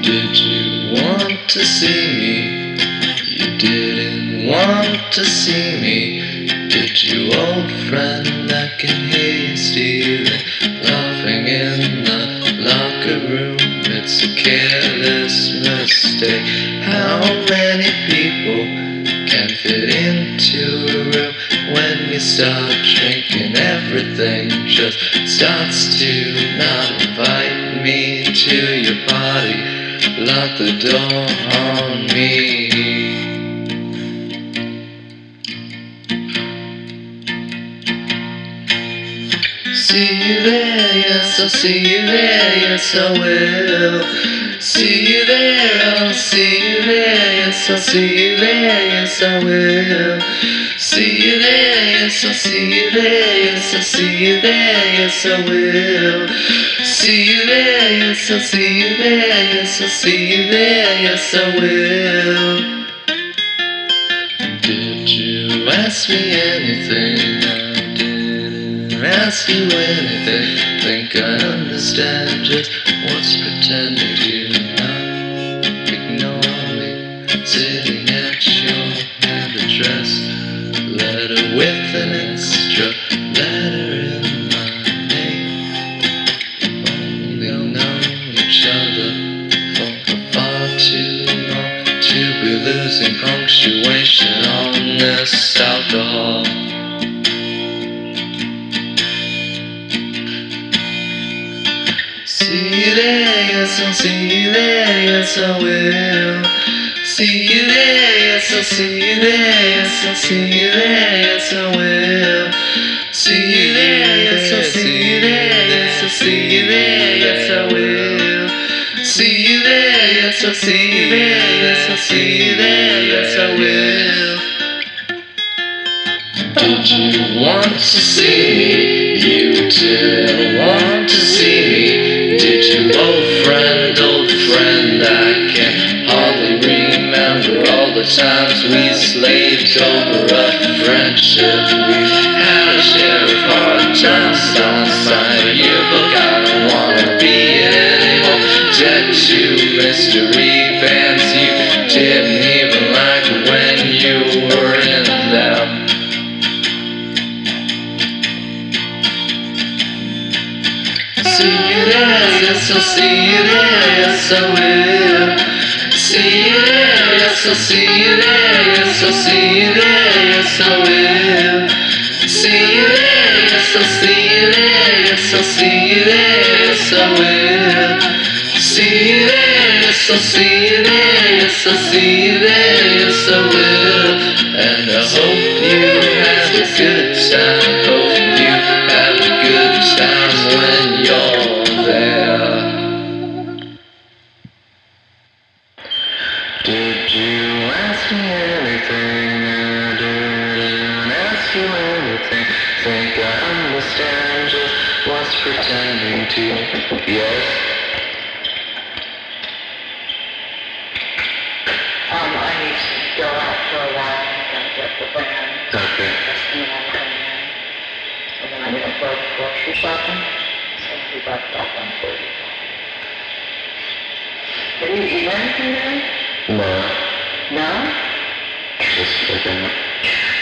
Did you want to see me? You didn't want to see me. Did you, old friend? I can hear you stealing, laughing in the locker room. It's a careless mistake. How many people can fit into a room? When you start drinking, everything just starts to not invite me to your party. Lock the door on me. See you there, yes, I'll see you there, yes, I will. See you there, I'll see you there, yes, I'll see you there, yes, I will. See you there, yes, I'll see you there, yes, I'll see you there, yes, I will. See you there, yes, I'll see you there, yes, I'll see you there, yes, I will. Did you ask me anything? I didn't ask you anything. Think I understand just what's pretending to not ignore me. Sitting at your hand address, letter with an extra letter in my name. Only known each other for far too long to be losing punctuation on this alcohol. See you there, yes, I'll see you there, yes, I will. See you there, yes, I'll see you there, yes, I'll see you there, yes, I will. See you there, yes, I'll see you there, yes, I'll see you there, yes, I will. See you there, yes, I'll see you there, yes, I'll see you there, yes, I will. Did you want to see me? You didn't want to see me. Did you, old friend? I can hardly remember all the times we slaved over a friendship. We had a share of hard times outside a yearbook. I don't wanna be it anymore. Dead to mystery bands you didn't even like when you were in them. See you there, yes, I'll see you there, yes, I will. See you there, yes, I'll see you there, yes, I'll see you there, yes, I will. See you there, yes, I'll see you there, yes, I'll see you there, yes, I will. See you there, yes, I'll see you there, yes, I'll see you there, yes, I will. And I hope you have a good time, hope you have a good time when you're there. Did you ask me anything? I didn't ask you anything. Think I understand just what's pretending to, yes? I need to go out for a while and get the band. Okay. And then I'm coming in. And then I'm going to go grocery shopping. So I'll be back about 1:30. Have you eaten anything today? No. No? Just looking.